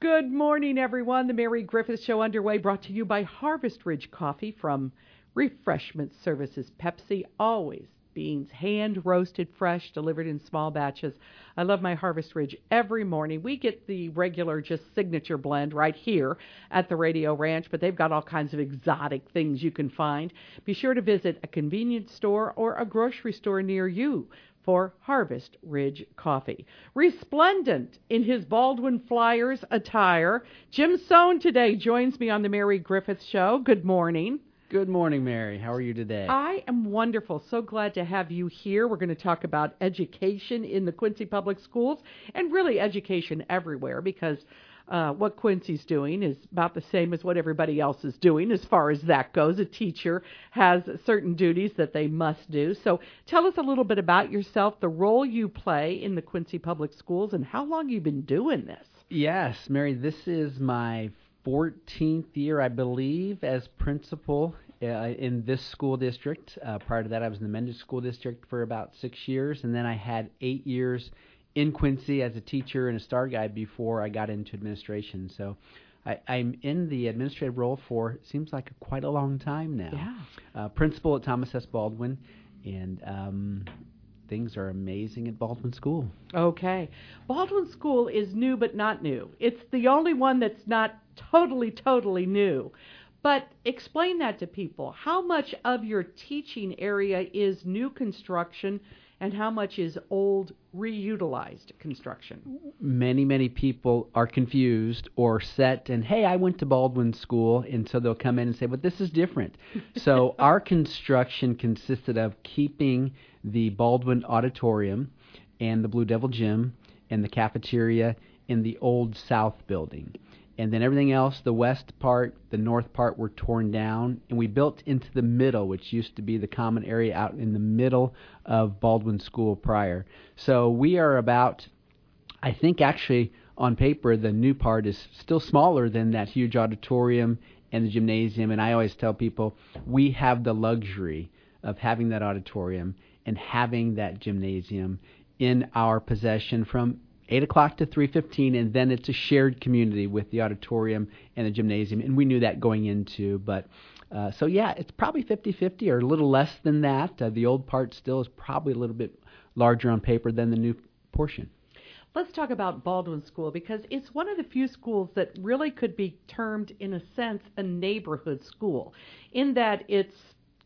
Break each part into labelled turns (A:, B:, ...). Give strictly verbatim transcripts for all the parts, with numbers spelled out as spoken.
A: Good morning, everyone. The Mary Griffith Show underway, brought to you by Harvest Ridge Coffee from Refreshment Services Pepsi. Always beans, hand-roasted, fresh, delivered in small batches. I love my Harvest Ridge every morning. We get the regular, just signature blend right here at the Radio Ranch, but they've got all kinds of exotic things you can find. Be sure to visit a convenience store or a grocery store near you for Harvest Ridge Coffee. Resplendent in his Baldwin Flyers attire, Jim Sohn today joins me on the Mary Griffith Show. Good morning.
B: Good morning, Mary. How are you today?
A: I am wonderful. So glad to have you here. We're going to talk about education in the Quincy Public Schools and really education everywhere, because uh, what Quincy's doing is about the same as what everybody else is doing as far as that goes. A teacher has certain duties that they must do. So tell us a little bit about yourself, the role you play in the Quincy Public Schools, and how long you've been doing this.
B: Yes, Mary, this is my fourteenth year, I believe, as principal uh, in this school district. Uh, prior to that, I was in the Mendon School District for about six years, and then I had eight years in Quincy as a teacher and a star guide before I got into administration. So I, I'm in the administrative role for, it seems like, quite a long time now.
A: Yeah.
B: Uh, principal at Thomas S. Baldwin, and um, things are amazing at Baldwin School.
A: Okay. Baldwin School is new but not new. It's the only one that's not totally, totally new. But explain that to people. How much of your teaching area is new construction and how much is old, reutilized construction?
B: Many, many people are confused or set, and, hey, I went to Baldwin School, and so they'll come in and say, but this is different. So our construction consisted of keeping the Baldwin Auditorium and the Blue Devil Gym and the cafeteria in the old South building. And then everything else, the west part, the north part, were torn down, and we built into the middle, which used to be the common area out in the middle of Baldwin School prior. So we are about, I think actually on paper, the new part is still smaller than that huge auditorium and the gymnasium, and I always tell people we have the luxury of having that auditorium and having that gymnasium in our possession from eight o'clock to three fifteen, and then it's a shared community with the auditorium and the gymnasium, and we knew that going into, but uh, so yeah, it's probably fifty-fifty or a little less than that. Uh, the old part still is probably a little bit larger on paper than the new portion.
A: Let's talk about Baldwin School, because it's one of the few schools that really could be termed, in a sense, a neighborhood school, in that it's,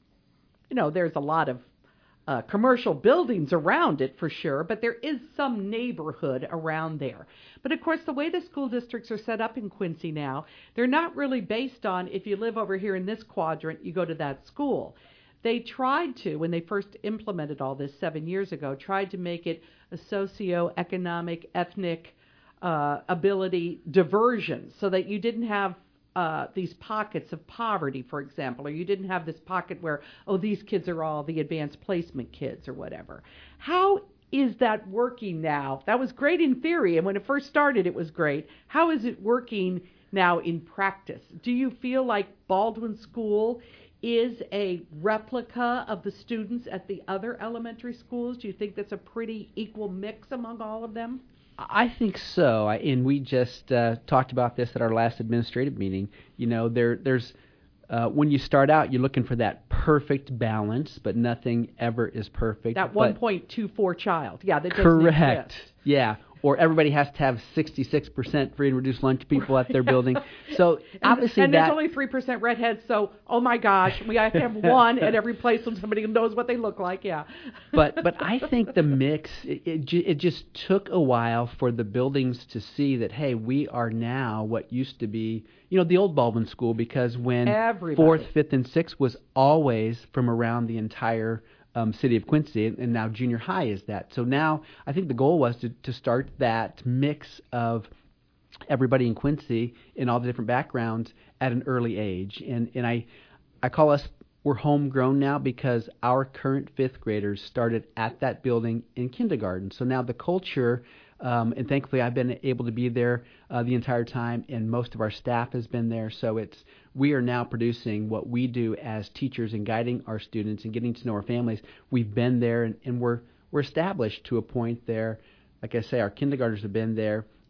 A: you know, there's a lot of Uh, commercial buildings around it for sure, but there is some neighborhood around there. But of course, the way the school districts are set up in Quincy now, they're not really based on, if you live over here in this quadrant, you go to that school. They tried to, when they first implemented all this seven years ago, tried to make it a socio-economic, ethnic uh, ability diversion, so that you didn't have Uh, these pockets of poverty, for example, or you didn't have this pocket where, oh, these kids are all the advanced placement kids or whatever. How is that working now? That was great in theory, and when it first started, it was great. How is it working now in practice? Do you feel like Baldwin School is a replica of the students at the other elementary schools? Do you think that's a pretty equal mix among all of them?
B: I think so, I, and we just uh, talked about this at our last administrative meeting. You know, there, there's uh, when you start out, you're looking for that perfect balance, but nothing ever is perfect.
A: That one point two four child, yeah, that doesn't
B: correct.
A: exist.
B: Yeah. Or everybody has to have sixty-six percent free and reduced lunch people at their building. So
A: and,
B: obviously
A: and
B: that...
A: there's only three percent redheads, so, oh my gosh, we have to have one at every place so somebody knows what they look like, yeah.
B: But but I think the mix, it, it, ju- it just took a while for the buildings to see that, hey, we are now what used to be, you know, the old Baldwin School, because when
A: Everybody.
B: fourth, fifth, and sixth was always from around the entire Um, city of Quincy, and now junior high is that. So now I think the goal was to, to start that mix of everybody in Quincy in all the different backgrounds at an early age. And and I I call us, we're homegrown now, because our current fifth graders started at that building in kindergarten. So now the culture, um, and thankfully I've been able to be there uh, the entire time, and most of our staff has been there. So it's we are now producing what we do as teachers and guiding our students and getting to know our families. We've been there, and, and we're we're established to a point there. Like I say, our kindergartners have been there,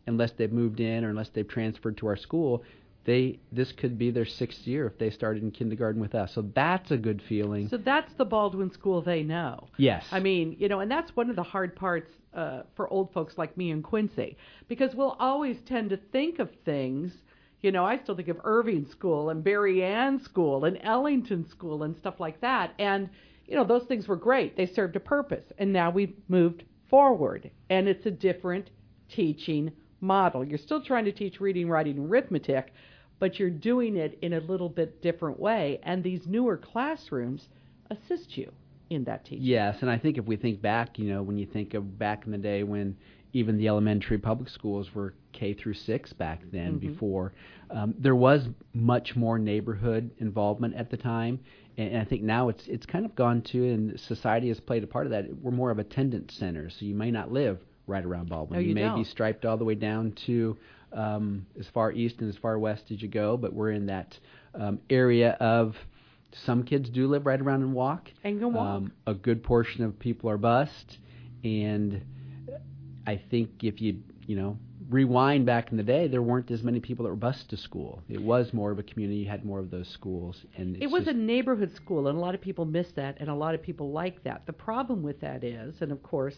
B: unless they've moved in or unless they've transferred to our school, they this could be their sixth year if they started in kindergarten with us. So that's a good feeling.
A: So that's the Baldwin school they know.
B: Yes.
A: I mean, you know, and that's one of the hard parts uh, for old folks like me in Quincy, because we'll always tend to think of things. You know, I still think of Irving School and Berry Ann School and Ellington School and stuff like that. And, you know, those things were great. They served a purpose. And now we've moved forward, and it's a different teaching model. You're still trying to teach reading, writing, and arithmetic, but you're doing it in a little bit different way. And these newer classrooms assist you in that teaching.
B: Yes, and I think if we think back, you know, when you think of back in the day when even the elementary public schools were K through six back then, mm-hmm. before, um, there was much more neighborhood involvement at the time. And, and I think now it's it's kind of gone to, and society has played a part of that. We're more of attendance centers, so you may not live right around Baldwin.
A: No, you
B: you may
A: don't.
B: be striped all the way down to um, as far east and as far west as you go, but we're in that um, area of, some kids do live right around and walk.
A: And can walk.
B: Um, a good portion of people are bused, and I think if you, you know, rewind back in the day, there weren't as many people that were bused to school. It was more of a community. You had more of those schools. And it's
A: it was
B: just
A: a neighborhood school, and a lot of people miss that, and a lot of people like that. The problem with that is, and of course,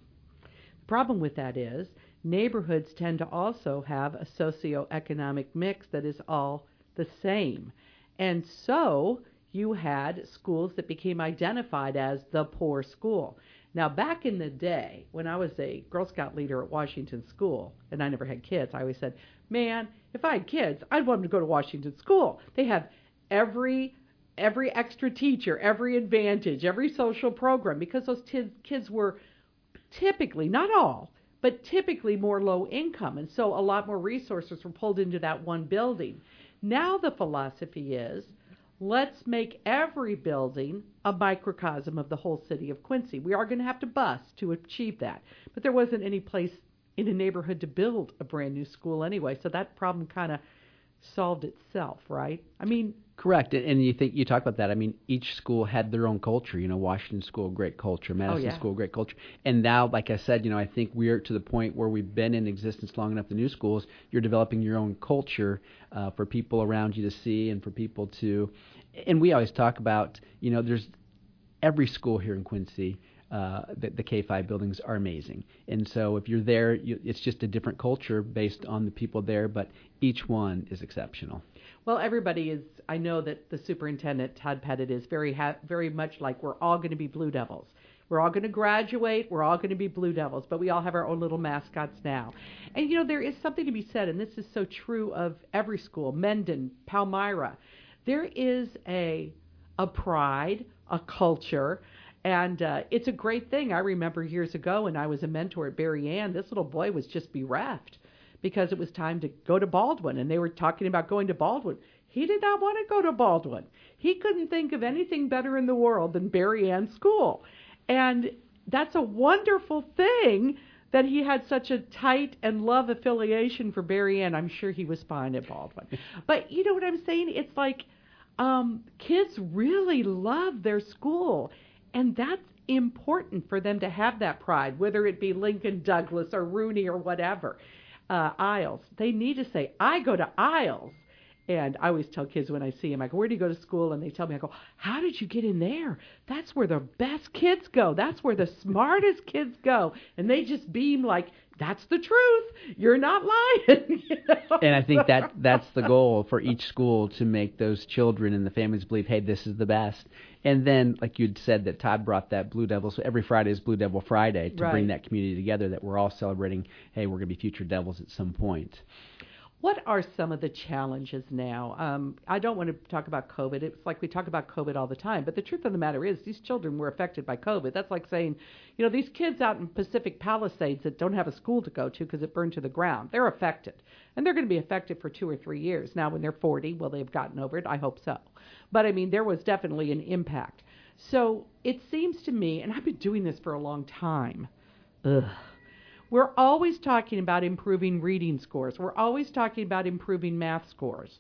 A: the problem with that is, neighborhoods tend to also have a socioeconomic mix that is all the same. And so you had schools that became identified as the poor school. Now, back in the day, when I was a Girl Scout leader at Washington School, and I never had kids, I always said, man, if I had kids, I'd want them to go to Washington School. They have every every extra teacher, every advantage, every social program, because those t- kids were typically, not all, but typically more low income, and so a lot more resources were pulled into that one building. Now the philosophy is, let's make every building a microcosm of the whole city of Quincy. We are going to have to bus to achieve that. But there wasn't any place in a neighborhood to build a brand new school anyway, so that problem kind of solved itself, right? I mean...
B: Correct. And you think you talk about that. I mean, each school had their own culture. You know, Washington School, great culture. Madison
A: oh, yeah.
B: School, great culture. And now, like I said, you know, I think we're to the point where we've been in existence long enough, the new schools, you're developing your own culture uh, for people around you to see and for people to... And we always talk about, you know, there's every school here in Quincy, uh, the, the K five buildings are amazing. And so if you're there, you, it's just a different culture based on the people there, but each one is exceptional.
A: Well, everybody is, I know that the superintendent, Todd Pettit, is very ha- very much like we're all going to be Blue Devils. We're all going to graduate. We're all going to be Blue Devils, but we all have our own little mascots now. And, you know, there is something to be said, and this is so true of every school, Mendon, Palmyra. There is a a pride, a culture, and uh, it's a great thing. I remember years ago when I was a mentor at Berry Ann, this little boy was just bereft because it was time to go to Baldwin, and they were talking about going to Baldwin. He did not want to go to Baldwin. He couldn't think of anything better in the world than Berry Ann School. And that's a wonderful thing that he had such a tight and love affiliation for Berry Ann. I'm sure he was fine at Baldwin. But you know what I'm saying? It's like um, kids really love their school, and that's important for them to have that pride, whether it be Lincoln Douglas or Rooney or whatever. Uh, Isles. They need to say, I go to Isles. And I always tell kids when I see them, I go, where do you go to school? And they tell me, I go, how did you get in there? That's where the best kids go. That's where the smartest kids go. And they just beam like, that's the truth. You're not lying. You know?
B: And I think that that's the goal for each school, to make those children and the families believe, hey, this is the best. And then, like you'd said, that Todd brought that Blue Devils. So every Friday is Blue Devil Friday to
A: right.
B: bring that community together, that we're all celebrating, hey, we're going to be future Devils at some point.
A: What are some of the challenges now? Um, I don't want to talk about COVID. It's like we talk about COVID all the time. But the truth of the matter is these children were affected by COVID. That's like saying, you know, these kids out in Pacific Palisades that don't have a school to go to because it burned to the ground, they're affected. And they're going to be affected for two or three years. Now, when they're forty, will they have gotten over it? I hope so. But, I mean, there was definitely an impact. So it seems to me, and I've been doing this for a long time, ugh, we're always talking about improving reading scores. We're always talking about improving math scores.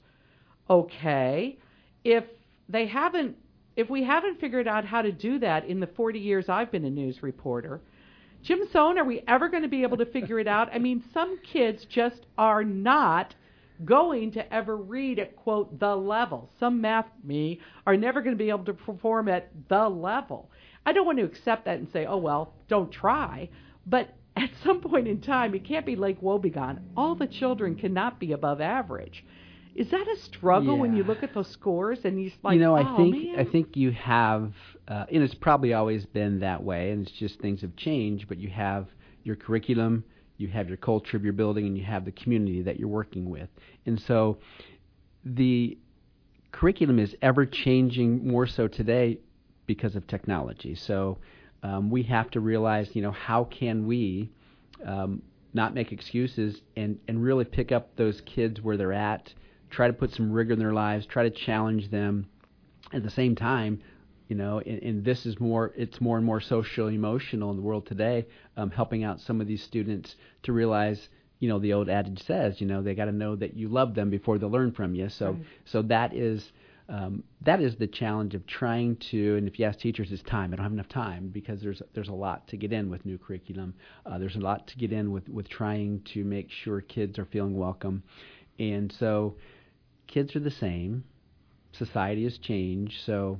A: Okay, if they haven't, if we haven't figured out how to do that in the forty years I've been a news reporter, Jim Sohn, are we ever going to be able to figure it out? I mean, some kids just are not going to ever read at, quote, the level. Some math me are never going to be able to perform at the level. I don't want to accept that and say, oh, well, don't try. But at some point in time, it can't be Lake Wobegon. All the children cannot be above average. Is that a struggle
B: yeah.
A: when you look at those scores and you like,
B: you know,
A: oh,
B: I think
A: man.
B: I think you have, uh, and it's probably always been that way, and it's just things have changed. But you have your curriculum, you have your culture of your building, and you have the community that you're working with. And so, the curriculum is ever changing more so today because of technology. So, um, we have to realize, you know, how can we um, not make excuses and and really pick up those kids where they're at. Try to put some rigor in their lives, try to challenge them. At the same time, you know, and, and this is more, it's more and more social emotional in the world today, um, helping out some of these students to realize, you know, the old adage says, you know, they got to know that you love them before they learn from you. So,
A: right.
B: so that is, um, that is the challenge of trying to, and if you ask teachers, it's time. I don't have enough time because there's, there's a lot to get in with new curriculum. Uh, there's a lot to get in with, with trying to make sure kids are feeling welcome. And so, kids are the same. Society has changed, so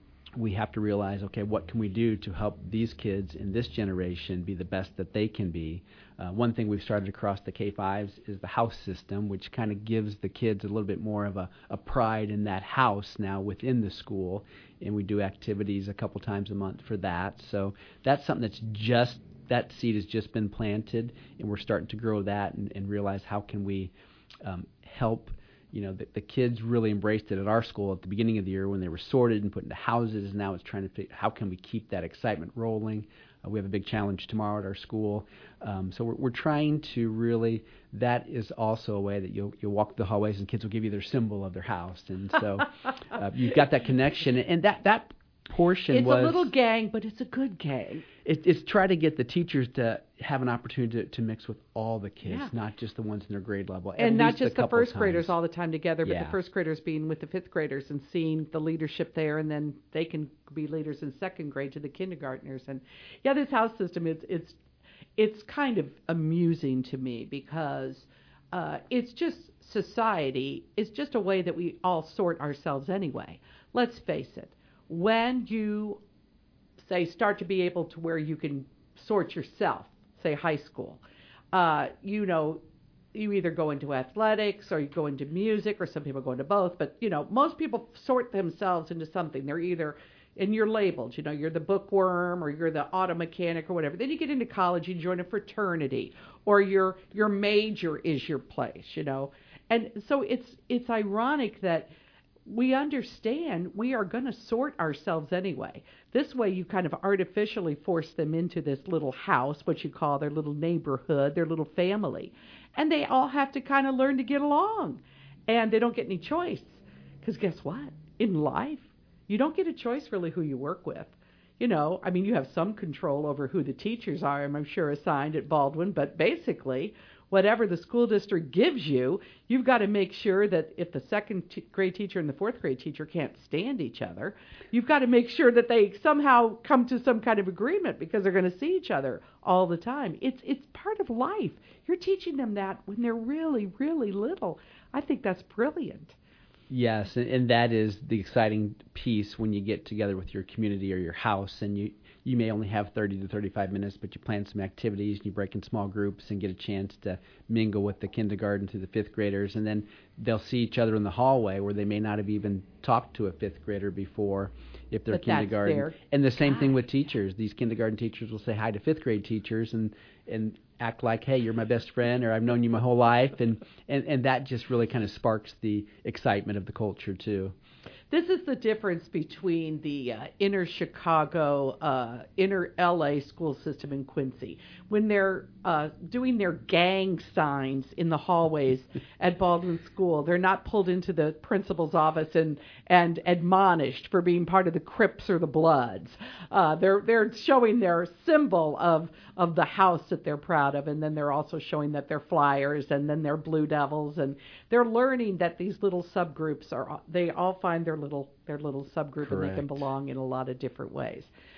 B: we have to realize, okay, what can we do to help these kids in this generation be the best that they can be? Uh, one thing we've started across the K fives is the house system, which kind of gives the kids a little bit more of a, a pride in that house now within the school, and we do activities a couple times a month for that. So that's something that's just, that seed has just been planted, and we're starting to grow that and, and realize how can we um, help. You know, the, the kids really embraced it at our school at the beginning of the year when they were sorted and put into houses. Now it's trying to figure how can we keep that excitement rolling. Uh, we have a big challenge tomorrow at our school. Um, so we're, we're trying to really, that is also a way that you'll, you'll walk the hallways and kids will give you their symbol of their house. And so uh, you've got that connection. And that, that portion
A: it's
B: was...
A: It's a little gang, but it's a good gang.
B: It, it's try to get the teachers to have an opportunity to, to mix with all the kids,
A: yeah.
B: not just the ones in their grade level.
A: And not just the first
B: times.
A: graders all the time together, but
B: yeah.
A: the first graders being with the fifth graders and seeing the leadership there, and then they can be leaders in second grade to the kindergartners. And yeah, this house system, it's it's it's kind of amusing to me because uh, it's just society. It's just a way that we all sort ourselves anyway. Let's face it. When you say start to be able to where you can sort yourself, say high school, uh, you know, you either go into athletics or you go into music, or some people go into both. But, you know, most people sort themselves into something. They're either, and you're labeled, you know, you're the bookworm or you're the auto mechanic or whatever. Then you get into college, you join a fraternity, or your your major is your place, you know. And so it's it's ironic that we understand we are going to sort ourselves anyway. This way you kind of artificially force them into this little house, what you call their little neighborhood, their little family. And they all have to kind of learn to get along. And they don't get any choice. Because guess what? In life, you don't get a choice really who you work with. You know, I mean, you have some control over who the teachers are, I'm sure, assigned at Baldwin. But basically, whatever the school district gives you, you've got to make sure that if the second t- grade teacher and the fourth grade teacher can't stand each other, you've got to make sure that they somehow come to some kind of agreement because they're going to see each other all the time. It's it's part of life. You're teaching them that when they're really, really little. I think that's brilliant.
B: Yes, and, and that is the exciting piece when you get together with your community or your house, and you you may only have thirty to thirty-five minutes, but you plan some activities and you break in small groups and get a chance to mingle with the kindergarten to the fifth graders, and then they'll see each other in the hallway where they may not have even talked to a fifth grader before if they're
A: but
B: kindergarten.
A: That's
B: and the same
A: guy.
B: thing with teachers. These kindergarten teachers will say hi to fifth grade teachers and and act like, hey, you're my best friend, or I've known you my whole life, and, and, and that just really kind of sparks the excitement of the culture too.
A: This is the difference between the uh, inner Chicago, uh, inner L A school system in Quincy. When they're uh, doing their gang signs in the hallways at Baldwin School, they're not pulled into the principal's office and, and admonished for being part of the Crips or the Bloods. Uh, they're they're showing their symbol of of the house that they're proud of, and then they're also showing that they're Flyers, and then they're Blue Devils, and they're learning that these little subgroups are they all find their little their little subgroup. Correct. And they can belong in a lot of different ways.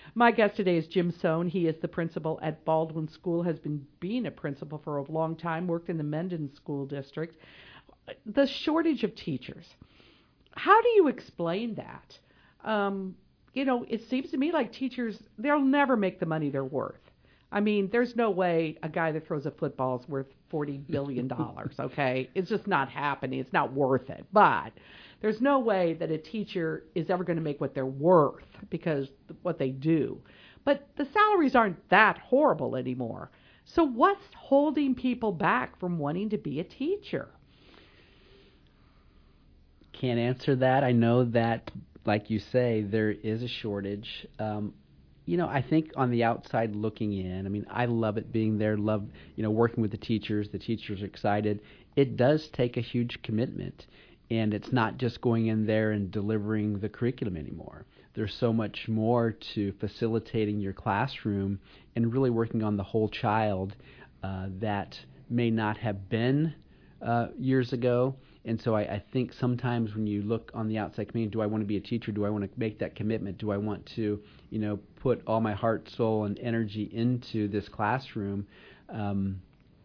A: My guest today is Jim Sohn. He is the principal at Baldwin School, has been being a principal for a long time, worked in the Mendon School District. The shortage of teachers. How do you explain that? Um, you know, it seems to me like teachers, they'll never make the money they're worth. I mean, there's no way a guy that throws a football is worth forty billion dollars, okay? It's just not happening. It's not worth it. But there's no way that a teacher is ever going to make what they're worth because what they do. But the salaries aren't that horrible anymore. So what's holding people back from wanting to be a teacher?
B: Can't answer that. I know that, like you say, there is a shortage. Um, you know, I think on the outside looking in, I mean, I love it being there, love, you know, working with the teachers. The teachers are excited. It does take a huge commitment, and it's not just going in there and delivering the curriculum anymore. There's so much more to facilitating your classroom and really working on the whole child uh, that may not have been uh, years ago. And so I, I think sometimes when you look on the outside community, do I want to be a teacher? Do I want to make that commitment? Do I want to, you know, put all my heart, soul, and energy into this classroom? Um,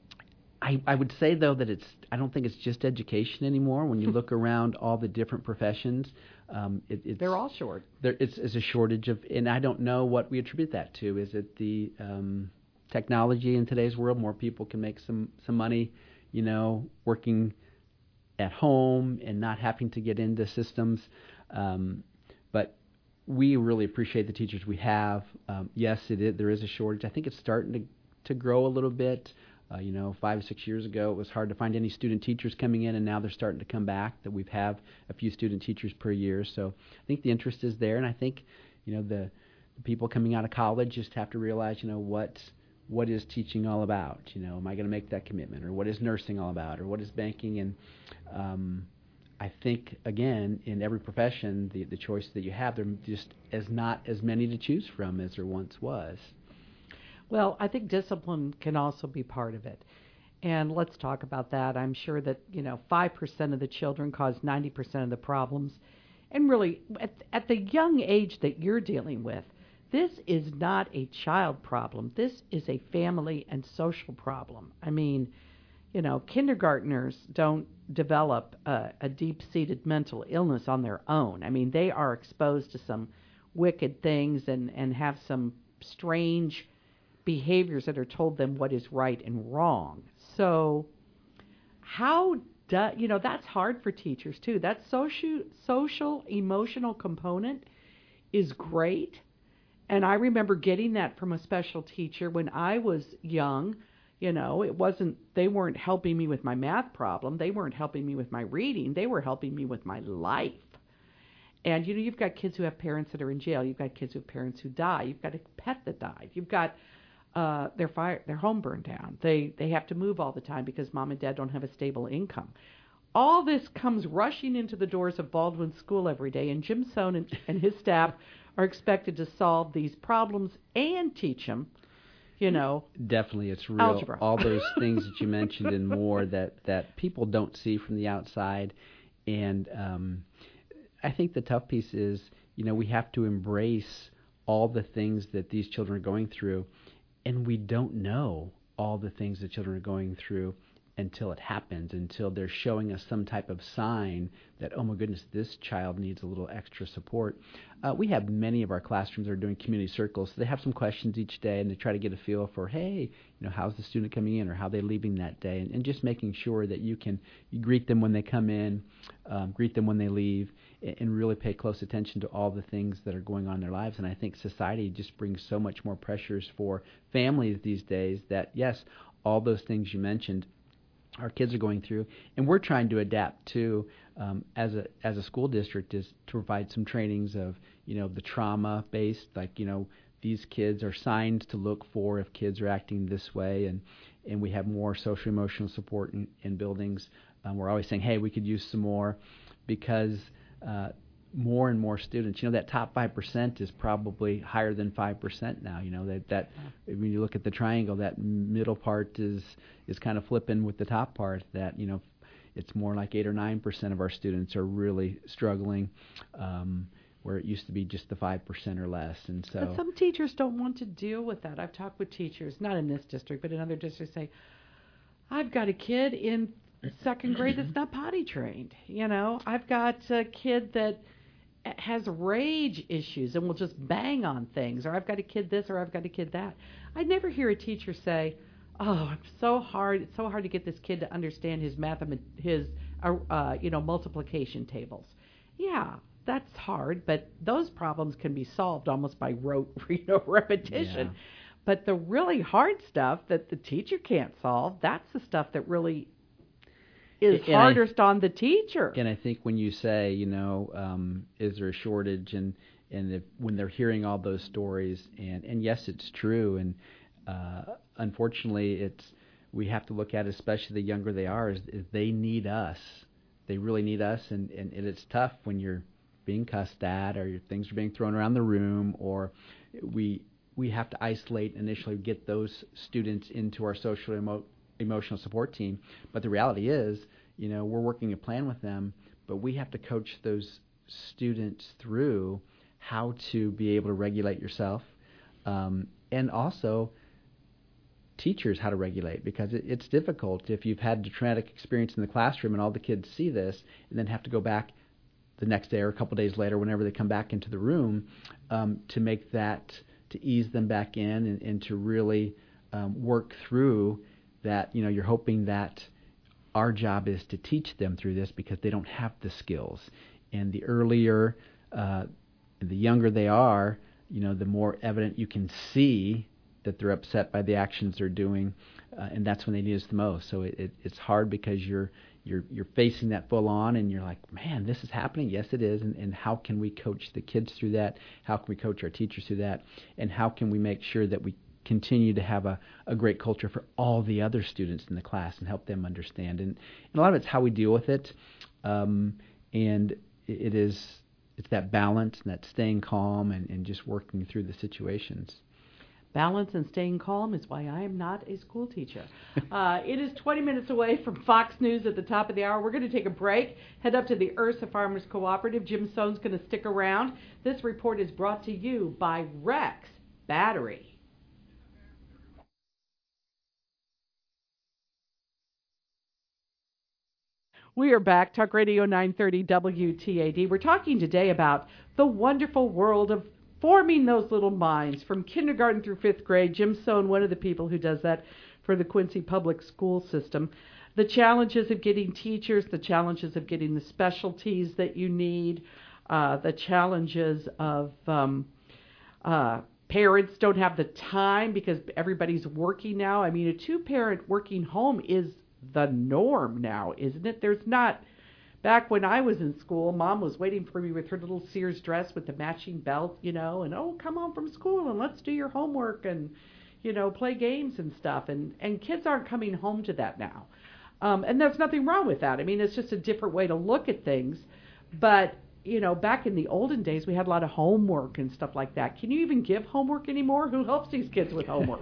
B: I, I would say, though, that it's, I don't think it's just education anymore. When you look around all the different professions, um, it, it's,
A: they're all short.
B: There, it's, it's a shortage of, and I don't know what we attribute that to. Is it the um, technology in today's world? More people can make some, some money, you know, working at home and not having to get into systems. Um, but we really appreciate the teachers we have. Um, yes, it is, there is a shortage. I think it's starting to, to grow a little bit. Uh, you know, five or six years ago, it was hard to find any student teachers coming in, and now they're starting to come back, that we've have a few student teachers per year. So I think the interest is there, and I think, you know, the, the people coming out of college just have to realize, you know, what what is teaching all about? You know, am I going to make that commitment? Or what is nursing all about? Or what is banking? And um, I think, again, in every profession, the, the choice that you have, there just is not as many to choose from as there once was.
A: Well, I think discipline can also be part of it. And let's talk about that. I'm sure that, you know, five percent of the children cause ninety percent of the problems. And really, at, at the young age that you're dealing with, this is not a child problem. This is a family and social problem. I mean, you know, kindergartners don't develop a, a deep-seated mental illness on their own. I mean, they are exposed to some wicked things and, and have some strange behaviors that are told them what is right and wrong. So how do, you know, that's hard for teachers too. That social, social, emotional component is great. And I remember getting that from a special teacher when I was young. You know, it wasn't, they weren't helping me with my math problem. They weren't helping me with my reading. They were helping me with my life. And, you know, you've got kids who have parents that are in jail. You've got kids who have parents who die. You've got a pet that died. You've got uh, their fire, their home burned down. They they have to move all the time because mom and dad don't have a stable income. All this comes rushing into the doors of Baldwin School every day, and Jim Sohn and, and his staff are expected to solve these problems and teach them, you know,
B: definitely, it's real.
A: Algebra.
B: All those things that you mentioned and more that, that people don't see from the outside. And um, I think the tough piece is, you know, we have to embrace all the things that these children are going through, and we don't know all the things that children are going through until it happens, until they're showing us some type of sign that, oh my goodness, this child needs a little extra support. Uh, we have many of our classrooms that are doing community circles. So they have some questions each day, and they try to get a feel for, hey, you know, how's the student coming in or how they're leaving that day, and, and just making sure that you can you greet them when they come in, um, greet them when they leave, and, and really pay close attention to all the things that are going on in their lives. And I think society just brings so much more pressures for families these days that, yes, all those things you mentioned our kids are going through, and we're trying to adapt too, um, as a as a school district, is to provide some trainings of, you know, the trauma based, like, you know, these kids are signs to look for if kids are acting this way, and and we have more social emotional support in, in buildings. Um, we're always saying, hey, we could use some more, because uh, more and more students, you know, that top five percent is probably higher than five percent now. You know, that, that when you look at the triangle, that middle part is, is kind of flipping with the top part, that, you know, it's more like eight or nine percent of our students are really struggling. Um, where it used to be just the five percent or less. And so,
A: but some teachers don't want to deal with that. I've talked with teachers, not in this district, but in other districts, say, I've got a kid in second grade that's not potty trained. You know, I've got a kid that has rage issues and will just bang on things, or I've got a kid this, or I've got a kid that. I never hear a teacher say, "Oh, it's so hard. It's so hard to get this kid to understand his mathemat- his uh, uh, you know multiplication tables." Yeah, that's hard, but those problems can be solved almost by rote, you know, repetition.
B: Yeah.
A: But the really hard stuff that the teacher can't solve, that's the stuff that really is
B: And
A: hardest
B: I,
A: on the teacher.
B: And I think when you say, you know, um, is there a shortage, and and if, when they're hearing all those stories, and, and yes, it's true, and uh, unfortunately, it's we have to look at, especially the younger they are, is, is they need us. They really need us, and, and, and it's tough when you're being cussed at, or your things are being thrown around the room, or we we have to isolate initially, get those students into our social emo- emotional support team. But the reality is, you know, we're working a plan with them, but we have to coach those students through how to be able to regulate yourself, um, and also teachers how to regulate, because it, it's difficult if you've had a traumatic experience in the classroom and all the kids see this and then have to go back the next day or a couple days later whenever they come back into the room, um, to make that, to ease them back in, and, and to really um, work through that. You know, you're hoping that our job is to teach them through this because they don't have the skills. And the earlier, uh, the younger they are, you know, the more evident you can see that they're upset by the actions they're doing, uh, and that's when they need us the most. So it, it, it's hard because you're you're you're facing that full on, and you're like, man, this is happening. Yes, it is. And, and how can we coach the kids through that? How can we coach our teachers through that? And how can we make sure that we continue to have a, a great culture for all the other students in the class and help them understand? And, and a lot of it's how we deal with it. Um, and it, it is it's that balance and that staying calm and, and just working through the situations.
A: Balance and staying calm is why I am not a school teacher. Uh, it is twenty minutes away from Fox News at the top of the hour. We're going to take a break, head up to the Ursa Farmers Cooperative. Jim Sohn's going to stick around. This report is brought to you by Rex Battery. We are back, Talk Radio nine thirty W T A D. We're talking today about the wonderful world of forming those little minds from kindergarten through fifth grade. Jim Sohn, one of the people who does that for the Quincy Public School System. The challenges of getting teachers, the challenges of getting the specialties that you need, uh, the challenges of um, uh, parents don't have the time because everybody's working now. I mean, a two-parent working home is the norm now, isn't it? There's not... Back when I was in school, Mom was waiting for me with her little Sears dress with the matching belt, you know, and, oh, come home from school and let's do your homework and, you know, play games and stuff. And, and kids aren't coming home to that now. Um, and there's nothing wrong with that. I mean, it's just a different way to look at things. But, you know, back in the olden days, we had a lot of homework and stuff like that. Can you even give homework anymore? Who helps these kids with homework?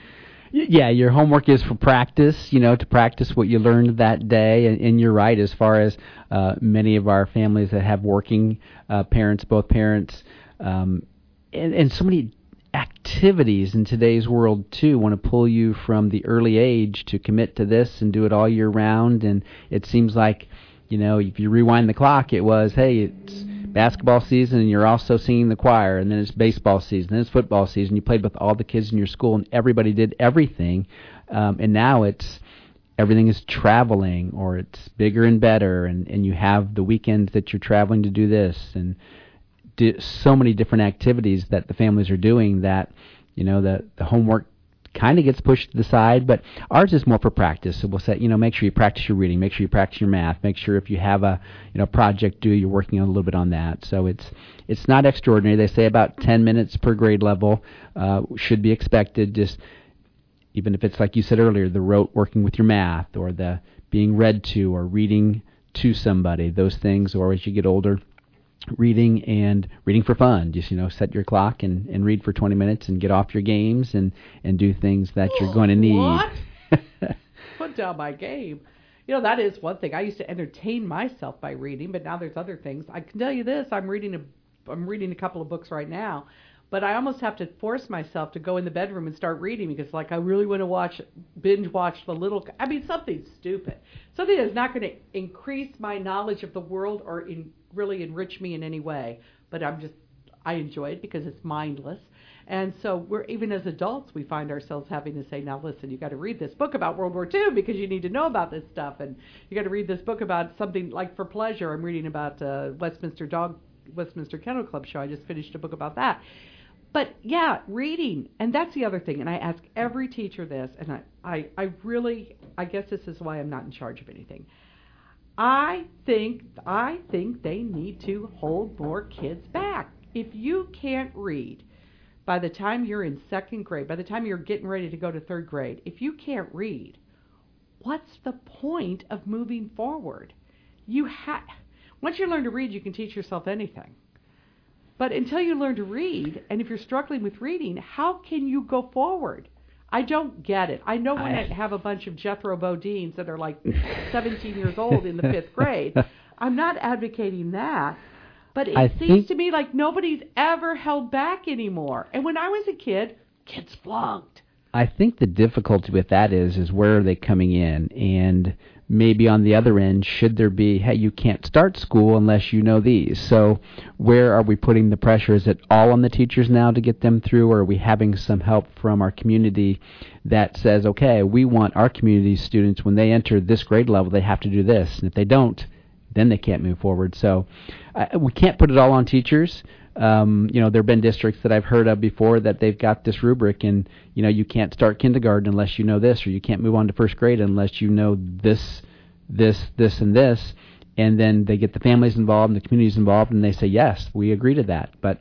B: Yeah, your homework is for practice, you know, to practice what you learned that day. And, and you're right, as far as uh, many of our families that have working uh, parents, both parents, um, and, and so many activities in today's world, too, want to pull you from the early age to commit to this and do it all year round. And it seems like, you know, if you rewind the clock, it was, hey, it's basketball season and you're also singing the choir, and then it's baseball season, then it's football season. You played with all the kids in your school and everybody did everything, um, and now it's everything is traveling, or it's bigger and better, and, and you have the weekends that you're traveling to do this, and do so many different activities that the families are doing that, you know, the, the homework kind of gets pushed to the side. But ours is more for practice. So we'll say, you know, make sure you practice your reading, make sure you practice your math, make sure if you have a, you know, project due, you're working on a little bit on that. So it's it's not extraordinary. They say about ten minutes per grade level uh, should be expected. Just even if it's like you said earlier, the rote working with your math, or the being read to, or reading to somebody, those things. Or as you get older, reading and reading for fun. Just, you know, set your clock and, and read for twenty minutes and get off your games and, and do things that you're going to need.
A: What? Put down my game. You know, that is one thing. I used to entertain myself by reading, but now there's other things. I can tell you this, I'm reading a I'm reading a couple of books right now, but I almost have to force myself to go in the bedroom and start reading because, like, I really want to watch, binge watch the little, I mean, something stupid. Something that's not going to increase my knowledge of the world or in, really enrich me in any way. But I'm just, I enjoy it because it's mindless. And so we're, even as adults, we find ourselves having to say, now listen, you got to read this book about World War Two because you need to know about this stuff. And you got to read this book about something like for pleasure. I'm reading about uh, Westminster Dog, Westminster Kennel Club show. I just finished a book about that. But yeah, reading. And that's the other thing. And I ask every teacher this, and I, I, I really, I guess this is why I'm not in charge of anything. I think, I think they need to hold more kids back. If you can't read, by the time you're in second grade, by the time you're getting ready to go to third grade, if you can't read, what's the point of moving forward? You ha- Once you learn to read, you can teach yourself anything. But until you learn to read, and if you're struggling with reading, how can you go forward? I don't get it. I know when I, I have a bunch of Jethro Bodines that are like seventeen years old in the fifth grade, I'm not advocating that. But it
B: I
A: seems
B: think,
A: to me like nobody's ever held back anymore. And when I was a kid, kids flunked.
B: I think the difficulty with that is, is where are they coming in? And maybe on the other end, should there be, hey, you can't start school unless you know these. So where are we putting the pressure? Is it all on the teachers now to get them through, or are we having some help from our community that says, okay, we want our community students, when they enter this grade level, they have to do this. And if they don't, then they can't move forward. So uh, we can't put it all on teachers. Um, you know, there have been districts that I've heard of before that they've got this rubric, and, you know, you can't start kindergarten unless you know this, or you can't move on to first grade unless you know this, this, this, and this. And then they get the families involved and the communities involved, and they say, yes, we agree to that. But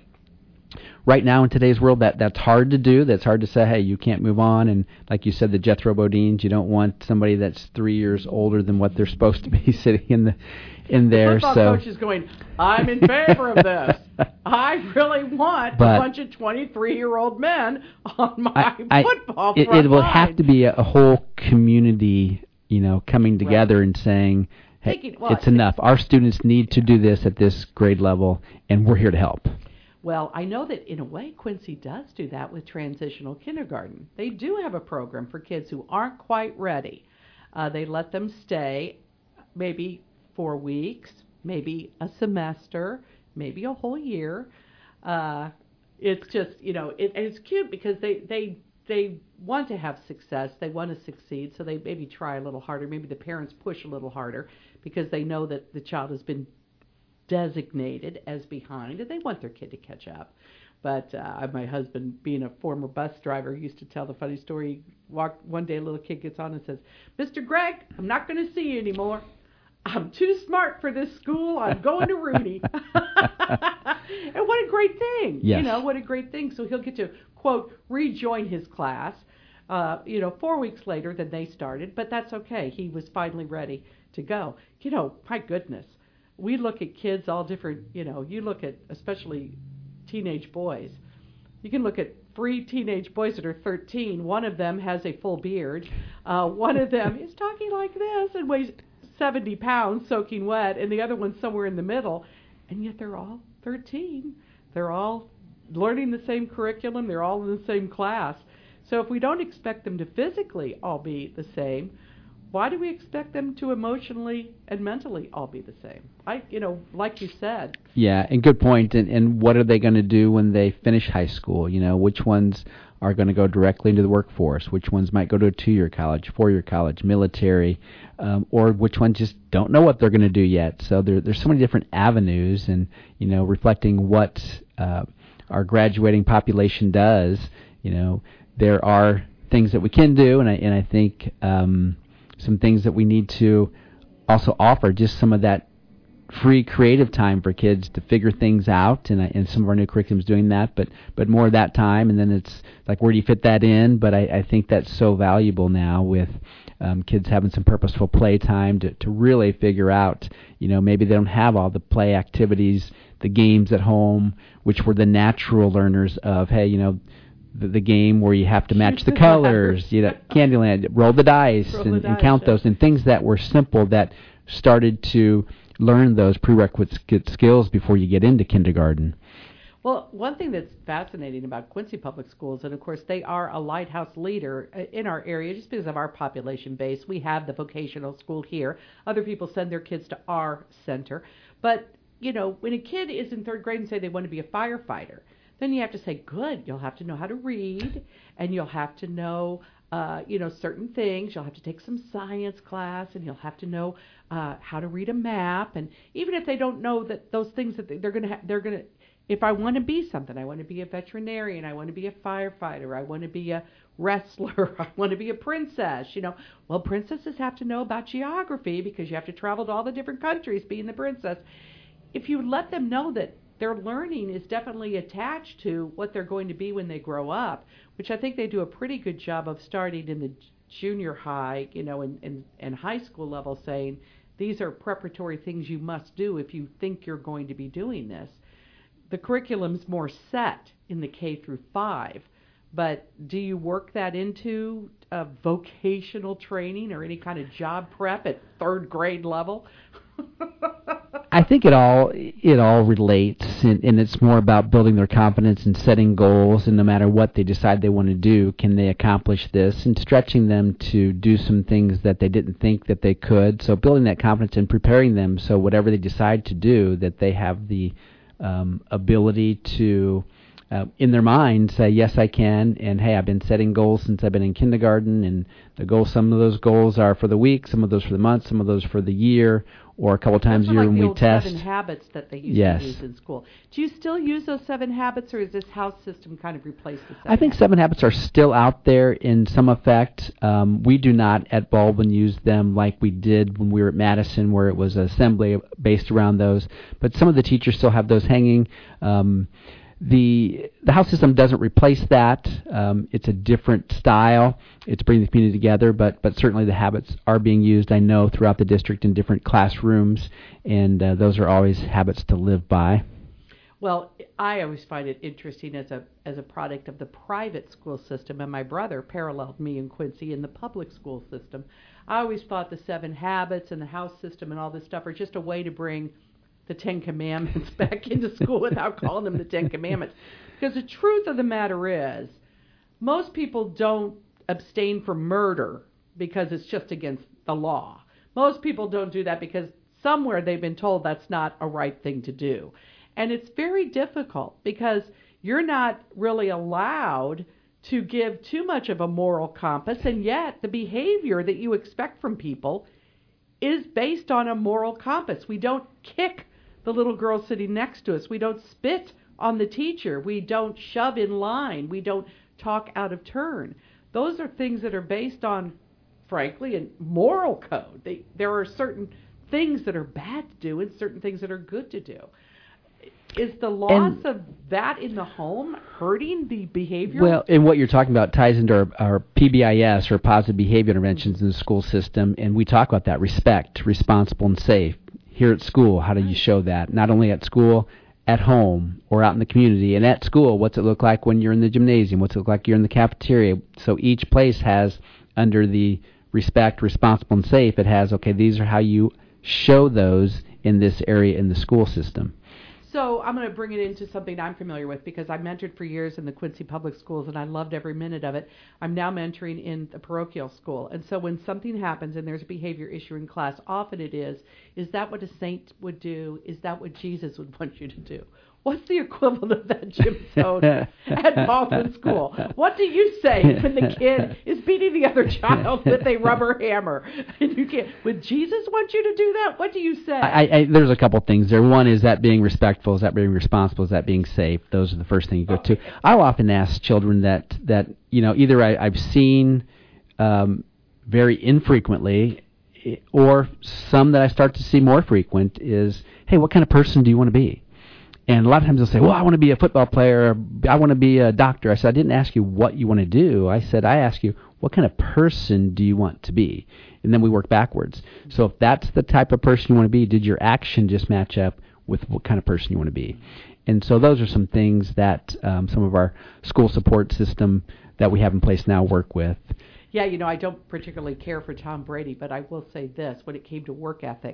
B: right now in today's world, that that's hard to do. That's hard to say, hey, you can't move on. And like you said, the Jethro Bodines, you don't want somebody that's three years older than what they're supposed to be sitting in the in there.
A: The football
B: so
A: coach is going, I'm in favor of this. I really want
B: but
A: a bunch of twenty-three-year-old men on my
B: I, I,
A: football
B: it,
A: front
B: it will
A: line.
B: have to be a, a whole community, you know, coming together
A: Right.
B: and saying, hey,
A: Taking- well,
B: it's enough. Our students need to do this at this grade level, and we're here to help.
A: Well, I know that in a way Quincy does do that with transitional kindergarten. They do have a program for kids who aren't quite ready. Uh, they let them stay maybe four weeks, maybe a semester, maybe a whole year. Uh, it's just, you know, it, and it's cute because they, they, they want to have success. They want to succeed, so they maybe try a little harder. Maybe the parents push a little harder because they know that the child has been designated as behind, and they want their kid to catch up. But uh, my husband, being a former bus driver, used to tell the funny story. Walk, one day a little kid gets on and says, Mister Gregg, I'm not going to see you anymore. I'm too smart for this school. I'm going to Rudy. And what a great thing.
B: Yes.
A: You know, what a great thing. So he'll get to, quote, rejoin his class, uh, you know, four weeks later than they started. But that's okay. He was finally ready to go. You know, my goodness. We look at kids all different, you know, you look at especially teenage boys. You can look at three teenage boys that are thirteen. One of them has a full beard. Uh, one of them is talking like this and weighs seventy pounds soaking wet, and the other one's somewhere in the middle. And yet they're all thirteen. They're all learning the same curriculum. They're all in the same class. So if we don't expect them to physically all be the same, why do we expect them to emotionally and mentally all be the same? I, you know, like you said.
B: Yeah, and good point. And, and what are they going to do when they finish high school? You know, which ones are going to go directly into the workforce? Which ones might go to a two-year college, four-year college, military, um, or which ones just don't know what they're going to do yet? So there, there's so many different avenues, and, you know, reflecting what uh, our graduating population does, you know, there are things that we can do, and I, and I think um, some things that we need to also offer, just some of that free creative time for kids to figure things out, and, and some of our new curriculum's doing that, but but more of that time, and then it's like, where do you fit that in? But I, I think that's so valuable now with um, kids having some purposeful play time to, to really figure out, you know, maybe they don't have all the play activities, the games at home, which were the natural learners of, hey, you know, The, the game where you have to match the colors, you know, Candyland, roll the dice,
A: Roll
B: and,
A: the
B: and
A: dice,
B: count
A: yeah.
B: those, and things that were simple that started to learn those prerequisite skills before you get into kindergarten.
A: Well, one thing that's fascinating about Quincy Public Schools, and of course they are a lighthouse leader in our area just because of our population base. We have the vocational school here. Other people send their kids to our center. But, you know, when a kid is in third grade and say they want to be a firefighter, then you have to say, good, you'll have to know how to read, and you'll have to know, uh, you know, certain things. You'll have to take some science class, and you'll have to know uh, how to read a map. And even if they don't know that those things that they're going to, ha- they're going to, if I want to be something, I want to be a veterinarian, I want to be a firefighter, I want to be a wrestler, I want to be a princess, you know. Well, princesses have to know about geography because you have to travel to all the different countries being the princess. If you let them know that their learning is definitely attached to what they're going to be when they grow up, which I think they do a pretty good job of starting in the junior high, you know, and, and, and high school level, saying these are preparatory things you must do if you think you're going to be doing this. The curriculum's more set in the K through five, but do you work that into uh, vocational training or any kind of job prep at third grade level?
B: I think it all it all relates, and, and it's more about building their confidence and setting goals, and no matter what they decide they want to do, can they accomplish this, and stretching them to do some things that they didn't think that they could. So building that confidence and preparing them so whatever they decide to do, that they have the Um, ability to, uh, in their mind, say, yes, I can, and hey, I've been setting goals since I've been in kindergarten, and the goals, some of those goals are for the week, some of those for the month, some of those for the year, or a couple times a year
A: like
B: when
A: the
B: we
A: old
B: test.
A: Seven habits that they used
B: yes.
A: to use in school. Do you still use those seven habits, or is this house system kind of replaced the seven
B: I think
A: habits?
B: seven habits are still out there in some effect. Um, we do not at Baldwin use them like we did when we were at Madison, where it was an assembly based around those. But some of the teachers still have those hanging. Um, The the house system doesn't replace that. Um, it's a different style. It's bringing the community together, but but certainly the habits are being used, I know, throughout the district in different classrooms, and uh, those are always habits to live by.
A: Well, I always find it interesting as a as a product of the private school system, and my brother paralleled me in Quincy in the public school system. I always thought the seven habits and the house system and all this stuff are just a way to bring the Ten Commandments back into school without calling them the Ten Commandments. Because the truth of the matter is, most people don't abstain from murder because it's just against the law. Most people don't do that because somewhere they've been told that's not a right thing to do. And it's very difficult because you're not really allowed to give too much of a moral compass, and yet the behavior that you expect from people is based on a moral compass. We don't kick the little girl sitting next to us. We don't spit on the teacher. We don't shove in line. We don't talk out of turn. Those are things that are based on, frankly, a moral code. They, there are certain things that are bad to do and certain things that are good to do. Is the loss and of that in the home hurting the behavior?
B: Well, and what you're talking about ties into our, our P B I S, or positive behavior interventions in the school system, and we talk about that: respect, responsible, and safe. Here at school, how do you show that? Not only at school, at home, or out in the community. And at school, what's it look like when you're in the gymnasium? What's it look like you're in the cafeteria? So each place has, under the respect, responsible, and safe, it has, okay, these are how you show those in this area in the school system.
A: So I'm going to bring it into something I'm familiar with because I mentored for years in the Quincy Public Schools, and I loved every minute of it. I'm now mentoring in the parochial school. And so when something happens and there's a behavior issue in class, often it is, is that what a saint would do? Is that what Jesus would want you to do? What's the equivalent of that, Jim Stone, at Baldwin School? What do you say when the kid is beating the other child with a rubber hammer? And you can't, would Jesus want you to do that? What do you say?
B: I, I, there's a couple things there. One is that being respectful, is that being responsible, is that being safe. Those are the first thing you go okay. to. I'll often ask children that, that you know, either I, I've seen um, very infrequently, or some that I start to see more frequent is, hey, what kind of person do you want to be? And a lot of times they'll say, well, I want to be a football player, or I want to be a doctor. I said, I didn't ask you what you want to do. I said, I asked you, what kind of person do you want to be? And then we work backwards. So if that's the type of person you want to be, did your action just match up with what kind of person you want to be? And so those are some things that um, some of our school support system that we have in place now work with.
A: Yeah, you know, I don't particularly care for Tom Brady, but I will say this. When it came to work ethic,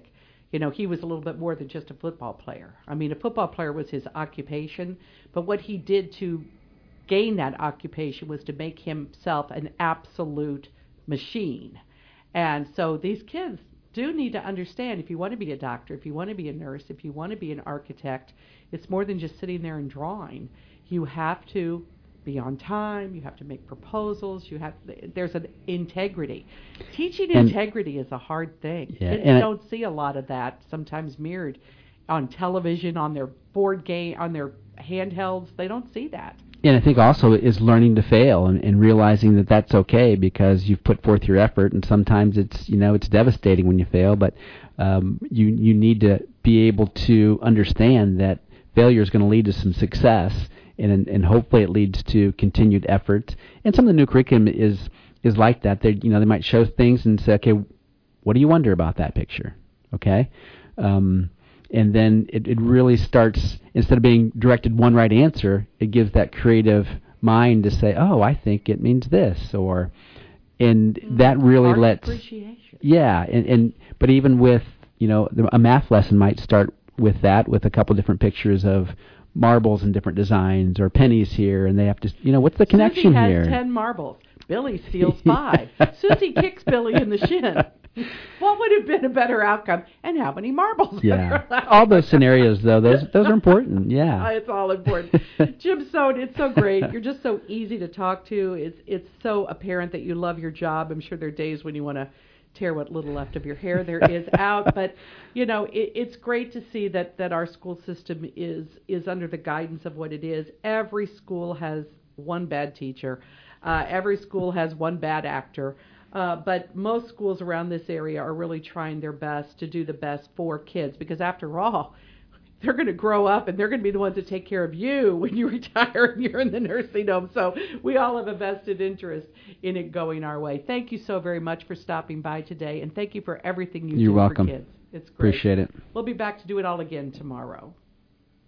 A: You know, he was a little bit more than just a football player. I mean, a football player was his occupation, but what he did to gain that occupation was to make himself an absolute machine. And so these kids do need to understand, if you want to be a doctor, if you want to be a nurse, if you want to be an architect, it's more than just sitting there and drawing. You have to be on time. You have to make proposals. You have there's an integrity. Teaching
B: and,
A: integrity is a hard thing.
B: Yeah,
A: Kids
B: and
A: don't see a lot of that. Sometimes mirrored on television, on their board game, on their handhelds. They don't see that.
B: And I think also is learning to fail and, and realizing that that's okay because you've put forth your effort, and sometimes it's you know it's devastating when you fail, but um, you you need to be able to understand that failure is going to lead to some success, and and hopefully it leads to continued effort. And some of the new curriculum is is like that. They you know they might show things and say, okay, what do you wonder about that picture? Okay. Um, And then it, it really starts, instead of being directed one right answer, it gives that creative mind to say, oh, I think it means this, or, and mm, that really
A: art
B: lets,
A: appreciation.
B: Yeah, and, and but even with, you know, a math lesson might start with that, with a couple different pictures of marbles and different designs, or pennies here, and they have to, you know, what's the
A: Susie
B: connection
A: has
B: here?
A: ten marbles. Billy steals five. Susie kicks Billy in the shin. What would have been a better outcome? And how many marbles?
B: Yeah, all those scenarios, though, those those are important. Yeah,
A: uh, it's all important. Jim Sohn, it's so great. You're just so easy to talk to. It's it's so apparent that you love your job. I'm sure there are days when you want to tear what little left of your hair there is out. But you know, it, it's great to see that that our school system is is under the guidance of what it is. Every school has one bad teacher. Uh, every school has one bad actor. Uh, but most schools around this area are really trying their best to do the best for kids, because after all, they're going to grow up and they're going to be the ones that take care of you when you retire and you're in the nursing home. So we all have a vested interest in it going our way. Thank you so very much for stopping by today, and thank you for everything you
B: You're
A: do
B: welcome.
A: for kids. It's great.
B: Appreciate it.
A: We'll be back to do it all again tomorrow.